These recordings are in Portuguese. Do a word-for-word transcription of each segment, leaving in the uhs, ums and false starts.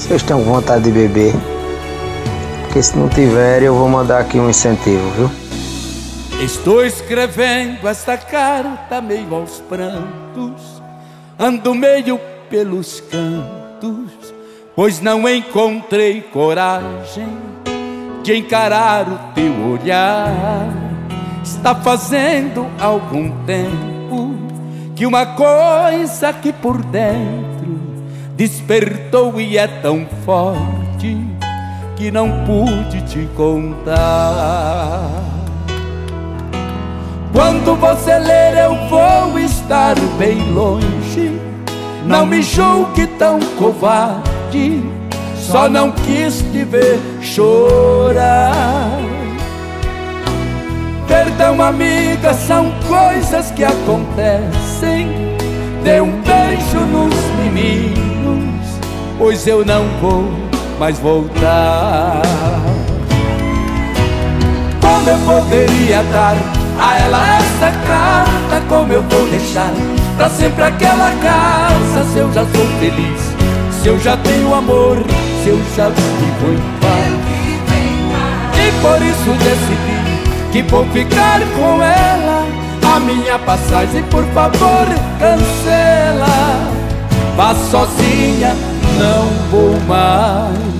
Vocês estão com vontade de beber? Porque se não tiverem, eu vou mandar aqui um incentivo, viu? Estou escrevendo esta carta meio aos prantos, ando meio pelos cantos, pois não encontrei coragem de encarar o teu olhar. Está fazendo algum tempo que uma coisa aqui por dentro despertou e é tão forte que não pude te contar. Quando você ler eu vou estar bem longe, não me julgue tão covarde, só não quis te ver chorar. Perdão, amiga, são coisas que acontecem. Dê um beijo nos meninos, pois eu não vou mais voltar. Como eu poderia dar a ela essa carta? Como eu vou deixar pra sempre aquela casa? Se eu já sou feliz, se eu já tenho amor, se eu já vivo em paz. E por isso decidi que vou ficar com ela. A minha passagem, por favor, cancela. Vá sozinha, não vou mais.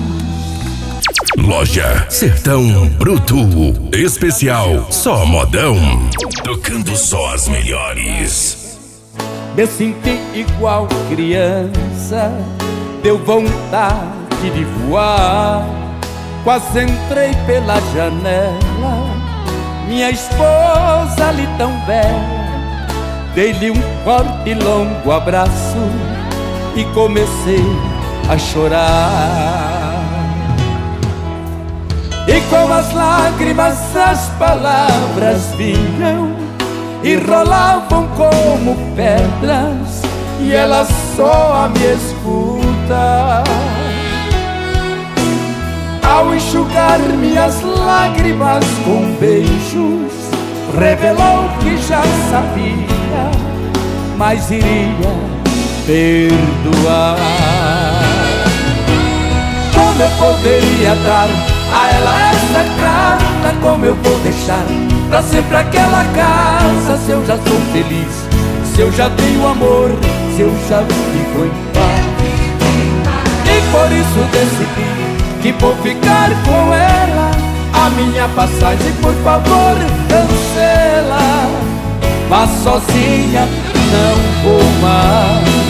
Loja Sertão Bruto Especial Só Modão, tocando só as melhores. Me senti igual criança, deu vontade de voar. Quase entrei pela janela, minha esposa ali tão bela. Dei-lhe um forte e longo abraço e comecei a chorar. E com as lágrimas as palavras vinham e rolavam como pedras, e ela só a me escuta. Ao enxugar minhas lágrimas com beijos, revelou que já sabia, mas iria perdoar. Como eu poderia dar a ela essa carta? Como eu vou deixar pra sempre aquela casa? Se eu já sou feliz, se eu já tenho amor, se eu já vivo em paz. E por isso decidi que vou ficar com ela. A minha passagem, por favor, cancela. Vá sozinha, não vou mais.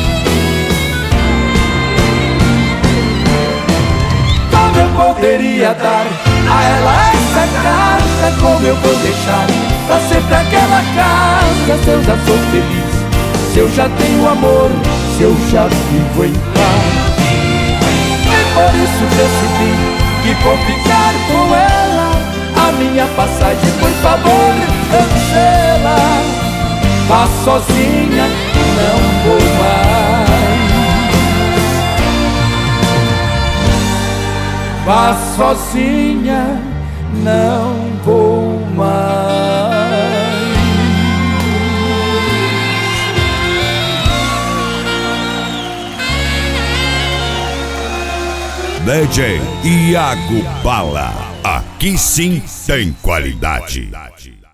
Como eu poderia dar a ela essa carta? Como eu vou deixar pra sempre aquela casa? Se eu já sou feliz, se eu já tenho amor, se eu já vivo em paz. E por isso decidi que vou ficar com ela. A minha passagem, por favor, cancela. Vá sozinha, não vou mais. Vá sozinha, não vou mais. D J Iago Bala, aqui sim tem qualidade.